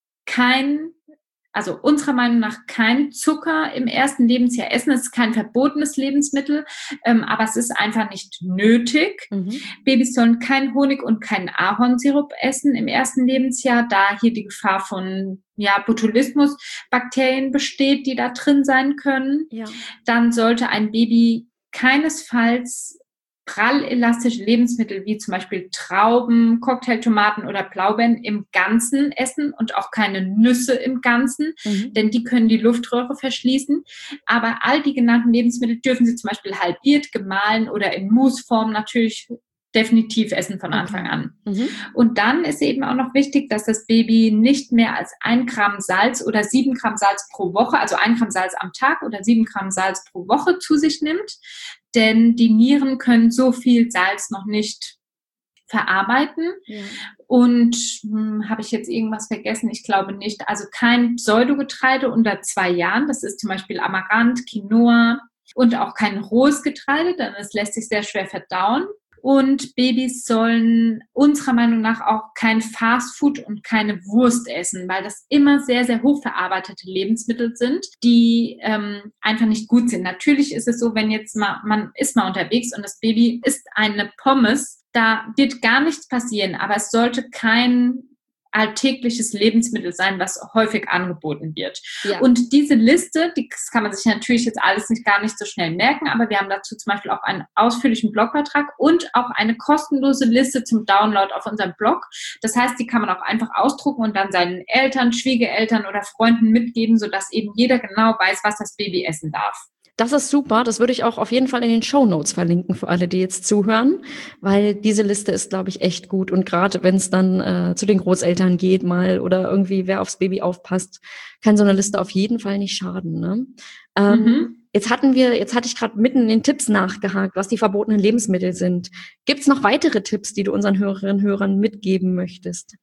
kein, also unserer Meinung nach kein Zucker im ersten Lebensjahr essen. Es ist kein verbotenes Lebensmittel, ähm, aber es ist einfach nicht nötig. Mhm. Babys sollen kein Honig und keinen Ahornsirup essen im ersten Lebensjahr, da hier die Gefahr von ja, Botulismus-Bakterien besteht, die da drin sein können. Ja. Dann sollte ein Baby keinesfalls prallelastische Lebensmittel wie zum Beispiel Trauben, Cocktailtomaten oder Blaubeeren im Ganzen essen und auch keine Nüsse im Ganzen, mhm. denn die können die Luftröhre verschließen. Aber all die genannten Lebensmittel dürfen sie zum Beispiel halbiert, gemahlen oder in Mousseform natürlich definitiv essen von Anfang okay. an. Mhm. Und dann ist eben auch noch wichtig, dass das Baby nicht mehr als ein Gramm Salz oder sieben Gramm Salz pro Woche, also ein Gramm Salz am Tag oder sieben Gramm Salz pro Woche zu sich nimmt. Denn die Nieren können so viel Salz noch nicht verarbeiten. Ja. Und hm, habe ich jetzt irgendwas vergessen? Ich glaube nicht. Also kein Pseudogetreide unter zwei Jahren. Das ist zum Beispiel Amaranth, Quinoa und auch kein rohes Getreide, denn es lässt sich sehr schwer verdauen. Und Babys sollen unserer Meinung nach auch kein Fastfood und keine Wurst essen, weil das immer sehr, sehr hochverarbeitete Lebensmittel sind, die ähm, einfach nicht gut sind. Natürlich ist es so, wenn jetzt mal, man ist mal unterwegs und das Baby isst eine Pommes, da wird gar nichts passieren, aber es sollte kein alltägliches Lebensmittel sein, was häufig angeboten wird. Ja. Und diese Liste, die, das kann man sich natürlich jetzt alles nicht gar nicht so schnell merken, aber wir haben dazu zum Beispiel auch einen ausführlichen Blogbeitrag und auch eine kostenlose Liste zum Download auf unserem Blog. Das heißt, die kann man auch einfach ausdrucken und dann seinen Eltern, Schwiegereltern oder Freunden mitgeben, sodass eben jeder genau weiß, was das Baby essen darf. Das ist super. Das würde ich auch auf jeden Fall in den Shownotes verlinken für alle, die jetzt zuhören, weil diese Liste ist, glaube ich, echt gut. Und gerade wenn es dann äh, zu den Großeltern geht mal oder irgendwie wer aufs Baby aufpasst, kann so eine Liste auf jeden Fall nicht schaden. Ne? Ähm, mhm. Jetzt hatten wir, jetzt hatte ich gerade mitten in den Tipps nachgehakt, was die verbotenen Lebensmittel sind. Gibt es noch weitere Tipps, die du unseren Hörerinnen und Hörern mitgeben möchtest?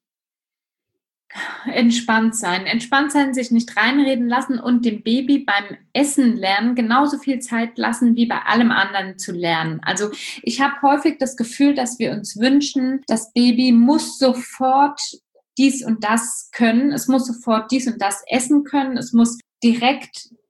Entspannt sein. Entspannt sein, sich nicht reinreden lassen und dem Baby beim Essen lernen genauso viel Zeit lassen, wie bei allem anderen zu lernen. Also ich habe häufig das Gefühl, dass wir uns wünschen, das Baby muss sofort dies und das können. Es muss sofort dies und das essen können. Es muss direkt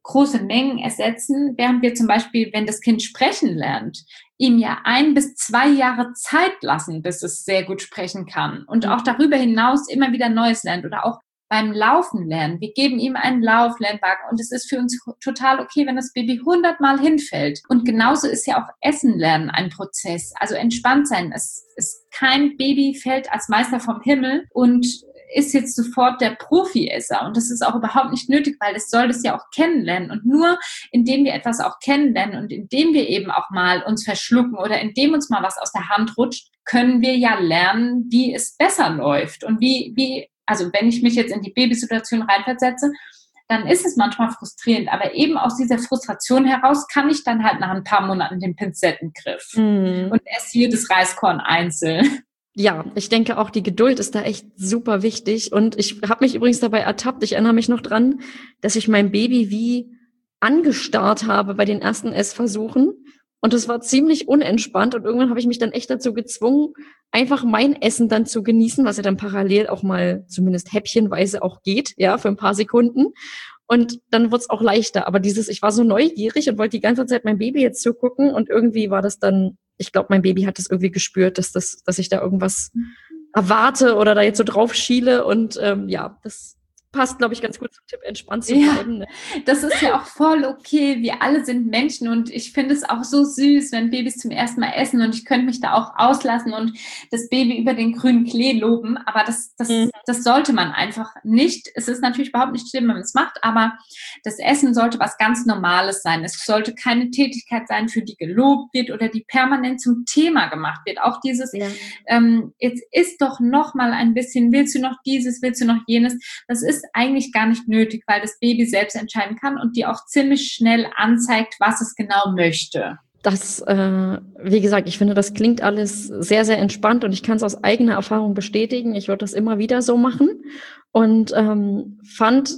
große Mengen ersetzen, während wir zum Beispiel, wenn das Kind sprechen lernt, ihm ja ein bis zwei Jahre Zeit lassen, bis es sehr gut sprechen kann und auch darüber hinaus immer wieder Neues lernt oder auch beim Laufen lernen. Wir geben ihm einen Lauflernwagen und es ist für uns total okay, wenn das Baby hundertmal hinfällt. Und genauso ist ja auch Essen lernen ein Prozess. Also entspannt sein. Es ist kein Baby fällt als Meister vom Himmel und ist jetzt sofort der Profiesser. Und das ist auch überhaupt nicht nötig, weil es soll das ja auch kennenlernen. Und nur indem wir etwas auch kennenlernen und indem wir eben auch mal uns verschlucken oder indem uns mal was aus der Hand rutscht, können wir ja lernen, wie es besser läuft und wie, wie also wenn ich mich jetzt in die Babysituation reinversetze, dann ist es manchmal frustrierend. Aber eben aus dieser Frustration heraus kann ich dann halt nach ein paar Monaten den Pinzettengriff mm. und esse jedes Reiskorn einzeln. Ja, ich denke auch, die Geduld ist da echt super wichtig. Und ich habe mich übrigens dabei ertappt, ich erinnere mich noch dran, dass ich mein Baby wie angestarrt habe bei den ersten Essversuchen. Und es war ziemlich unentspannt und irgendwann habe ich mich dann echt dazu gezwungen, einfach mein Essen dann zu genießen, was ja dann parallel auch mal zumindest häppchenweise auch geht, ja, für ein paar Sekunden. Und dann wurde es auch leichter. Aber dieses, ich war so neugierig und wollte die ganze Zeit mein Baby jetzt zugucken und irgendwie war das dann, ich glaube, mein Baby hat das irgendwie gespürt, dass das, dass ich da irgendwas erwarte oder da jetzt so drauf schiele und ähm, ja, das passt, glaube ich, ganz gut zum Tipp, entspannt zu bleiben. Ja, ne? Das ist ja auch voll okay. Wir alle sind Menschen und ich finde es auch so süß, wenn Babys zum ersten Mal essen und ich könnte mich da auch auslassen und das Baby über den grünen Klee loben, aber das, das, mhm. das sollte man einfach nicht. Es ist natürlich überhaupt nicht schlimm, wenn man es macht, aber das Essen sollte was ganz Normales sein. Es sollte keine Tätigkeit sein, für die gelobt wird oder die permanent zum Thema gemacht wird. Auch dieses, ja. ähm, jetzt isst doch noch mal ein bisschen, willst du noch dieses, willst du noch jenes? Das ist eigentlich gar nicht nötig, weil das Baby selbst entscheiden kann und dir auch ziemlich schnell anzeigt, was es genau möchte. Das, äh, wie gesagt, ich finde, das klingt alles sehr, sehr entspannt und ich kann es aus eigener Erfahrung bestätigen. Ich würde das immer wieder so machen und ähm, fand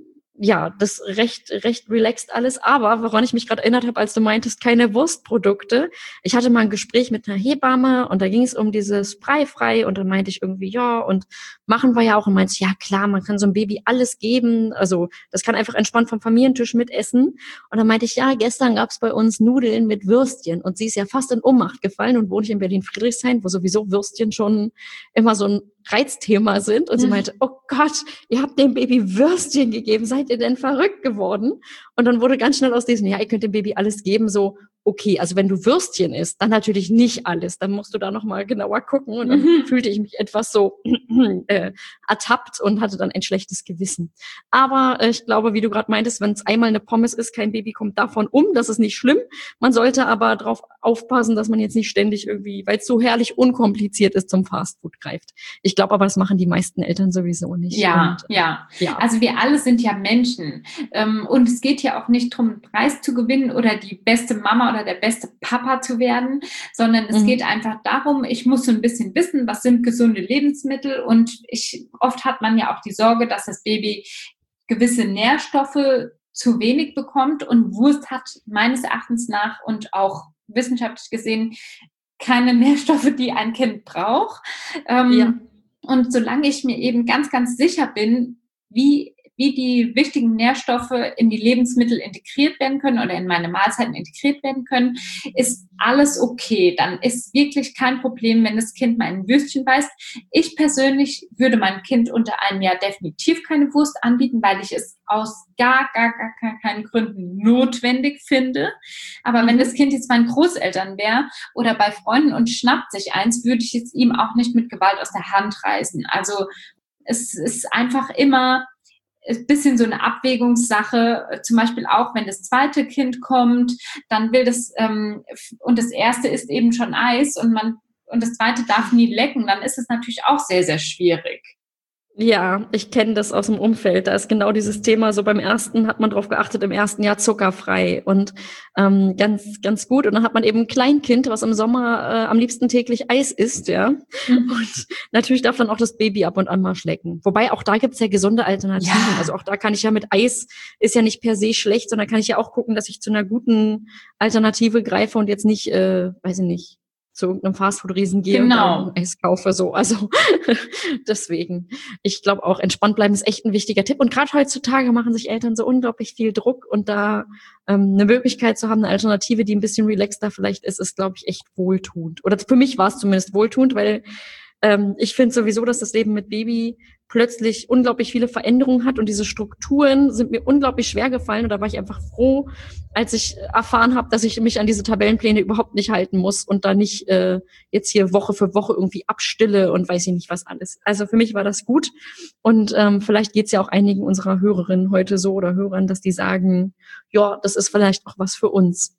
ja, das recht, recht relaxed alles. Aber woran ich mich gerade erinnert habe, als du meintest, keine Wurstprodukte. Ich hatte mal ein Gespräch mit einer Hebamme und da ging es um dieses Breifrei und dann meinte ich irgendwie, ja, und machen wir ja auch. Und meinte, ja klar, man kann so einem Baby alles geben. Also das kann einfach entspannt vom Familientisch mitessen. Und dann meinte ich, ja, gestern gab es bei uns Nudeln mit Würstchen. Und sie ist ja fast in Ohnmacht gefallen und wohnt in Berlin-Friedrichshain, wo sowieso Würstchen schon immer so ein Reizthema sind. Und sie meinte, oh Gott, ihr habt dem Baby Würstchen gegeben, seid ihr denn verrückt geworden? Und dann wurde ganz schnell aus diesem, ja, ihr könnt dem Baby alles geben, so, okay, also wenn du Würstchen isst, dann natürlich nicht alles, dann musst du da nochmal genauer gucken. Und dann mhm. fühlte ich mich etwas so äh, ertappt und hatte dann ein schlechtes Gewissen. Aber äh, ich glaube, wie du gerade meintest, wenn es einmal eine Pommes ist, kein Baby kommt davon um, das ist nicht schlimm. Man sollte aber darauf aufpassen, dass man jetzt nicht ständig irgendwie, weil es so herrlich unkompliziert ist, zum Fastfood greift. Ich glaube aber, das machen die meisten Eltern sowieso nicht. Ja, und, äh, ja, ja. Also wir alle sind ja Menschen. Ähm, und es geht ja auch nicht darum, einen Preis zu gewinnen oder die beste Mama oder der beste Papa zu werden, sondern es mhm. geht einfach darum, ich muss so ein bisschen wissen, was sind gesunde Lebensmittel und ich, oft hat man ja auch die Sorge, dass das Baby gewisse Nährstoffe zu wenig bekommt und Wurst hat meines Erachtens nach und auch wissenschaftlich gesehen keine Nährstoffe, die ein Kind braucht. Ähm, ja. Und solange ich mir eben ganz, ganz sicher bin, wie wie die wichtigen Nährstoffe in die Lebensmittel integriert werden können oder in meine Mahlzeiten integriert werden können, ist alles okay. Dann ist wirklich kein Problem, wenn das Kind mal ein Würstchen beißt. Ich persönlich würde meinem Kind unter einem Jahr definitiv keine Wurst anbieten, weil ich es aus gar, gar, gar keinen Gründen notwendig finde. Aber wenn das Kind jetzt bei den Großeltern wäre oder bei Freunden und schnappt sich eins, würde ich es ihm auch nicht mit Gewalt aus der Hand reißen. Also es ist einfach immer ein bisschen so eine Abwägungssache, zum Beispiel auch, wenn das zweite Kind kommt, dann will das, ähm, und das erste ist eben schon Eis und man, und das zweite darf nie lecken, dann ist es natürlich auch sehr, sehr schwierig. Ja, ich kenne das aus dem Umfeld. Da ist genau dieses Thema, so beim ersten hat man drauf geachtet, im ersten Jahr zuckerfrei und ähm, ganz ganz gut. Und dann hat man eben ein Kleinkind, was im Sommer äh, am liebsten täglich Eis isst, ja. Mhm. Und natürlich darf dann auch das Baby ab und an mal schlecken. Wobei auch da gibt's ja gesunde Alternativen. Ja. Also auch da kann ich ja mit Eis, ist ja nicht per se schlecht, sondern kann ich ja auch gucken, dass ich zu einer guten Alternative greife und jetzt nicht, äh, weiß ich nicht, zu irgendeinem Fastfood-Riesen gehe genau. und dann Eis kaufe. So. Also deswegen, ich glaube auch, entspannt bleiben ist echt ein wichtiger Tipp. Und gerade heutzutage machen sich Eltern so unglaublich viel Druck und da ähm, eine Möglichkeit zu haben, eine Alternative, die ein bisschen relaxter vielleicht ist, ist, glaube ich, echt wohltuend. Oder für mich war es zumindest wohltuend, weil ähm, ich finde sowieso, dass das Leben mit Baby plötzlich unglaublich viele Veränderungen hat und diese Strukturen sind mir unglaublich schwer gefallen und da war ich einfach froh, als ich erfahren habe, dass ich mich an diese Tabellenpläne überhaupt nicht halten muss und da nicht äh, jetzt hier Woche für Woche irgendwie abstille und weiß ich nicht was alles. Also für mich war das gut und ähm, vielleicht geht's ja auch einigen unserer Hörerinnen heute so oder Hörern, dass die sagen, ja, das ist vielleicht auch was für uns.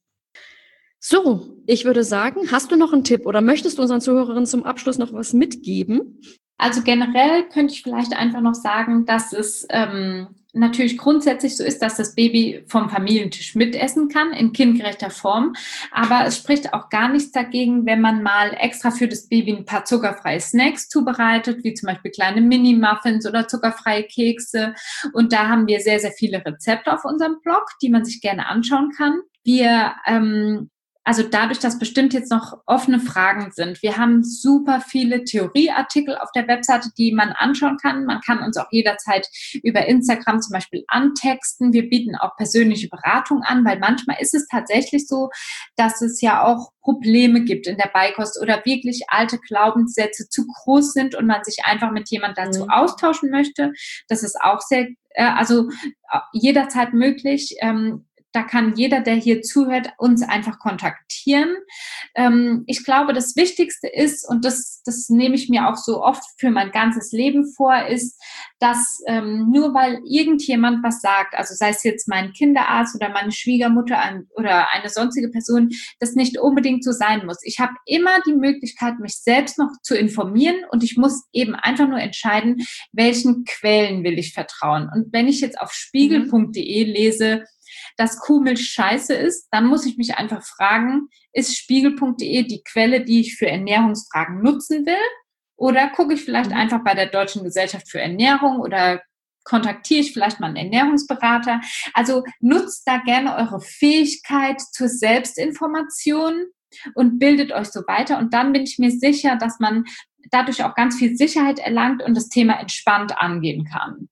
So, ich würde sagen, hast du noch einen Tipp oder möchtest du unseren Zuhörerinnen zum Abschluss noch was mitgeben? Also generell könnte ich vielleicht einfach noch sagen, dass es ähm, natürlich grundsätzlich so ist, dass das Baby vom Familientisch mitessen kann, in kindgerechter Form. Aber es spricht auch gar nichts dagegen, wenn man mal extra für das Baby ein paar zuckerfreie Snacks zubereitet, wie zum Beispiel kleine Mini-Muffins oder zuckerfreie Kekse. Und da haben wir sehr, sehr viele Rezepte auf unserem Blog, die man sich gerne anschauen kann. Wir ähm, Also dadurch, dass bestimmt jetzt noch offene Fragen sind. Wir haben super viele Theorieartikel auf der Webseite, die man anschauen kann. Man kann uns auch jederzeit über Instagram zum Beispiel antexten. Wir bieten auch persönliche Beratung an, weil manchmal ist es tatsächlich so, dass es ja auch Probleme gibt in der Beikost oder wirklich alte Glaubenssätze zu groß sind und man sich einfach mit jemandem dazu austauschen möchte. Das ist auch sehr, äh, also jederzeit möglich. Ähm, Da kann jeder, der hier zuhört, uns einfach kontaktieren. Ähm, ich glaube, das Wichtigste ist, und das, das nehme ich mir auch so oft für mein ganzes Leben vor, ist, dass ähm, nur weil irgendjemand was sagt, also sei es jetzt mein Kinderarzt oder meine Schwiegermutter ein, oder eine sonstige Person, das nicht unbedingt so sein muss. Ich habe immer die Möglichkeit, mich selbst noch zu informieren und ich muss eben einfach nur entscheiden, welchen Quellen will ich vertrauen. Und wenn ich jetzt auf spiegel punkt de lese, dass Kuhmilch scheiße ist, dann muss ich mich einfach fragen, ist spiegel punkt de die Quelle, die ich für Ernährungsfragen nutzen will? Oder gucke ich vielleicht mhm. einfach bei der Deutschen Gesellschaft für Ernährung oder kontaktiere ich vielleicht mal einen Ernährungsberater? Also nutzt da gerne eure Fähigkeit zur Selbstinformation und bildet euch so weiter. Und dann bin ich mir sicher, dass man dadurch auch ganz viel Sicherheit erlangt und das Thema entspannt angehen kann.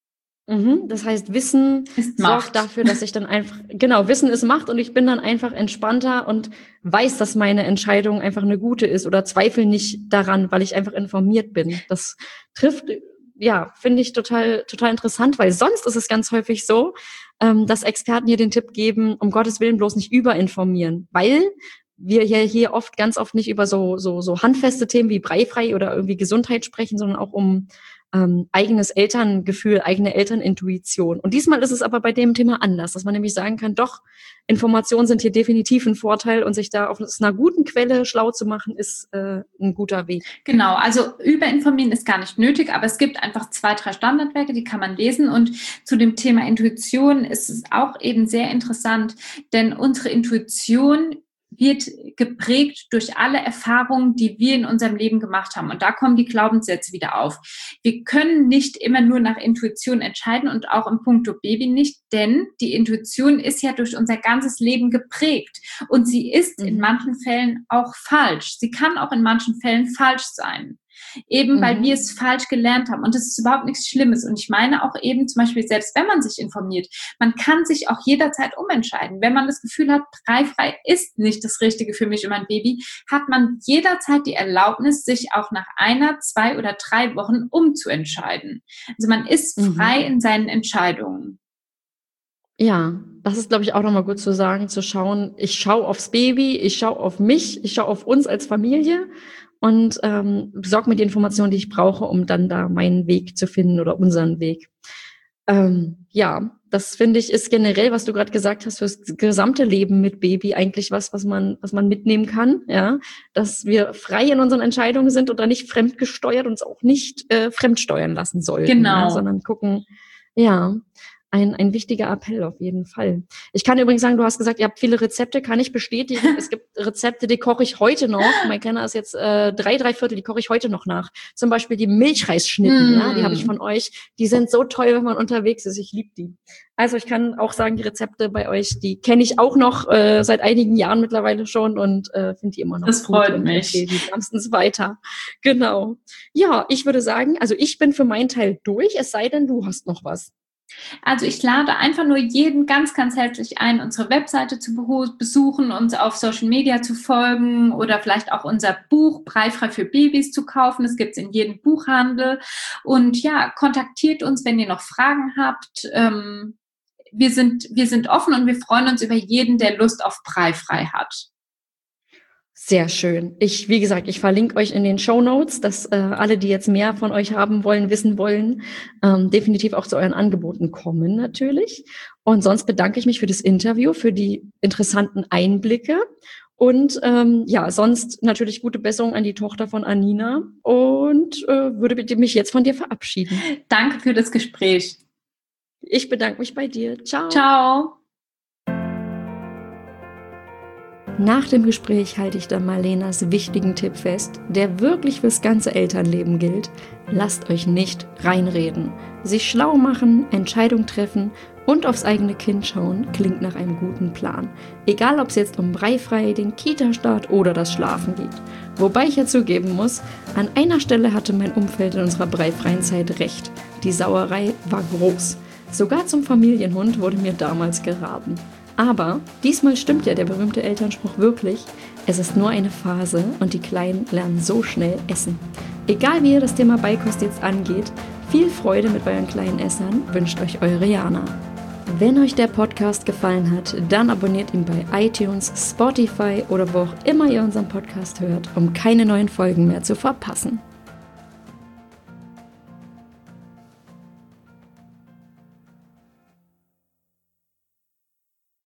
Das heißt, Wissen sorgt dafür, dass ich dann einfach, genau, Wissen ist Macht und ich bin dann einfach entspannter und weiß, dass meine Entscheidung einfach eine gute ist oder zweifle nicht daran, weil ich einfach informiert bin. Das trifft, ja, finde ich total, total interessant, weil sonst ist es ganz häufig so, dass Experten hier den Tipp geben, um Gottes Willen bloß nicht überinformieren, weil wir ja hier oft, ganz oft nicht über so, so, so handfeste Themen wie breifrei oder irgendwie Gesundheit sprechen, sondern auch um Ähm, eigenes Elterngefühl, eigene Elternintuition. Und diesmal ist es aber bei dem Thema anders, dass man nämlich sagen kann, doch, Informationen sind hier definitiv ein Vorteil und sich da auf einer guten Quelle schlau zu machen, ist äh, ein guter Weg. Genau, also überinformieren ist gar nicht nötig, aber es gibt einfach zwei, drei Standardwerke, die kann man lesen. Und zu dem Thema Intuition ist es auch eben sehr interessant, denn unsere Intuition wird geprägt durch alle Erfahrungen, die wir in unserem Leben gemacht haben. Und da kommen die Glaubenssätze wieder auf. Wir können nicht immer nur nach Intuition entscheiden und auch im Punkto Baby nicht, denn die Intuition ist ja durch unser ganzes Leben geprägt. Und sie ist mhm. in manchen Fällen auch falsch. Sie kann auch in manchen Fällen falsch sein. Eben, weil mhm. wir es falsch gelernt haben. Und das ist überhaupt nichts Schlimmes. Und ich meine auch eben zum Beispiel, selbst wenn man sich informiert, man kann sich auch jederzeit umentscheiden. Wenn man das Gefühl hat, breifrei ist nicht das Richtige für mich und mein Baby, hat man jederzeit die Erlaubnis, sich auch nach einer, zwei oder drei Wochen umzuentscheiden. Also man ist frei mhm. in seinen Entscheidungen. Ja, das ist, glaube ich, auch nochmal gut zu sagen, zu schauen, ich schaue aufs Baby, ich schaue auf mich, ich schaue auf uns als Familie und ähm, besorge mir die Informationen, die ich brauche, um dann da meinen Weg zu finden oder unseren Weg. Ähm, ja, das finde ich ist generell, was du gerade gesagt hast, fürs gesamte Leben mit Baby eigentlich was, was man, was man mitnehmen kann, ja, dass wir frei in unseren Entscheidungen sind und da nicht fremdgesteuert uns auch nicht äh, fremdsteuern lassen sollten, genau, ja, sondern gucken, ja. ein, ein wichtiger Appell auf jeden Fall. Ich kann übrigens sagen, du hast gesagt, ihr habt viele Rezepte, kann ich bestätigen. Es gibt Rezepte, die koche ich heute noch. Mein Kenner ist jetzt äh, drei, drei Viertel, die koche ich heute noch nach. Zum Beispiel die Milchreisschnitten, mm. ja, die habe ich von euch. Die sind so toll, wenn man unterwegs ist. Ich liebe die. Also ich kann auch sagen, die Rezepte bei euch, die kenne ich auch noch äh, seit einigen Jahren mittlerweile schon und äh, finde die immer noch das gut. Das freut mich. Die wärmstens weiter. Genau. Ja, ich würde sagen, also ich bin für meinen Teil durch, es sei denn, du hast noch was. Also ich lade einfach nur jeden ganz, ganz herzlich ein, unsere Webseite zu besuchen, uns auf Social Media zu folgen oder vielleicht auch unser Buch Breifrei für Babys zu kaufen. Das gibt es in jedem Buchhandel. Und ja, kontaktiert uns, wenn ihr noch Fragen habt. Ähm, wir sind, wir sind offen und wir freuen uns über jeden, der Lust auf Breifrei hat. Sehr schön. Ich, wie gesagt, ich verlinke euch in den Shownotes, dass äh, alle, die jetzt mehr von euch haben wollen, wissen wollen, ähm, definitiv auch zu euren Angeboten kommen natürlich. Und sonst bedanke ich mich für das Interview, für die interessanten Einblicke und ähm, ja, sonst natürlich gute Besserung an die Tochter von Anina und äh, würde mich jetzt von dir verabschieden. Danke für das Gespräch. Ich bedanke mich bei dir. Ciao. Ciao. Nach dem Gespräch halte ich dann mal Lenas wichtigen Tipp fest, der wirklich fürs ganze Elternleben gilt. Lasst euch nicht reinreden. Sich schlau machen, Entscheidung treffen und aufs eigene Kind schauen, klingt nach einem guten Plan. Egal, ob es jetzt um Breifrei, den Kita-Start oder das Schlafen geht. Wobei ich ja zugeben muss, an einer Stelle hatte mein Umfeld in unserer breifreien Zeit recht. Die Sauerei war groß. Sogar zum Familienhund wurde mir damals geraten. Aber diesmal stimmt ja der berühmte Elternspruch wirklich, es ist nur eine Phase und die Kleinen lernen so schnell essen. Egal wie ihr das Thema Beikost jetzt angeht, viel Freude mit euren kleinen Essern wünscht euch eure Jana. Wenn euch der Podcast gefallen hat, dann abonniert ihn bei iTunes, Spotify oder wo auch immer ihr unseren Podcast hört, um keine neuen Folgen mehr zu verpassen.